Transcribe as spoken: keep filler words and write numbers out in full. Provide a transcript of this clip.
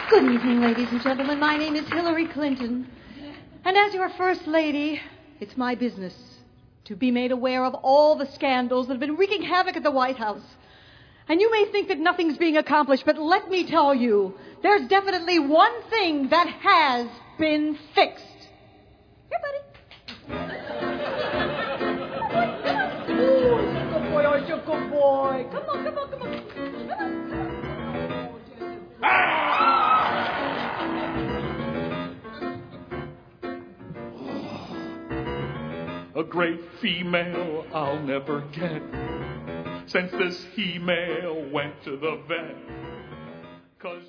Good evening, ladies and gentlemen. My name is Hillary Clinton. And as your first lady, it's my business to be made aware of all the scandals that have been wreaking havoc at the White House. And you may think that nothing's being accomplished, but let me tell you, there's definitely one thing that has been fixed. Here, buddy. Oh, you're a good boy. Oh, you're a good boy. Come on, come on, come on. Come on. A great female I'll never get, since this he-male went to the vet. 'Cause